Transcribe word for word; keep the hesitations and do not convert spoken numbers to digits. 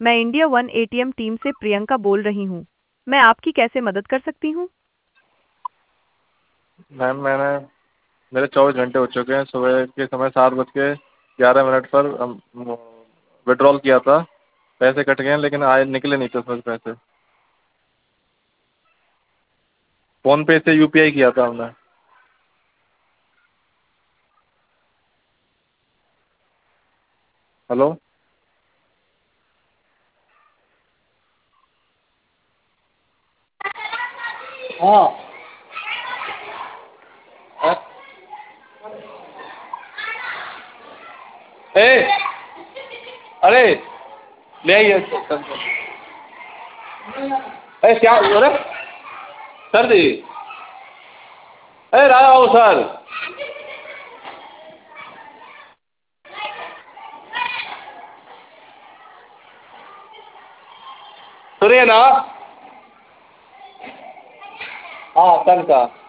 मैं India one ATM team से प्रियंका बोल रही हूँ। मैं आपकी कैसे मदद कर सकती हूँ? मैम मैंने मेरे चौबीस घंटे हो चुके हैं। सुबह के समय सात बज के ग्यारह मिनट पर विड्रॉल किया था। पैसे कट गए हैं लेकिन आए निकले नहीं थे उसमें से पैसे। फ़ोन पे से यूपीआई किया था हमने। हेलो। हाँ। अ- ए अरे ले आइए। अरे क्या अरे सर जी। अरे राजा आओ सर। सुनिए ना। हाँ कल का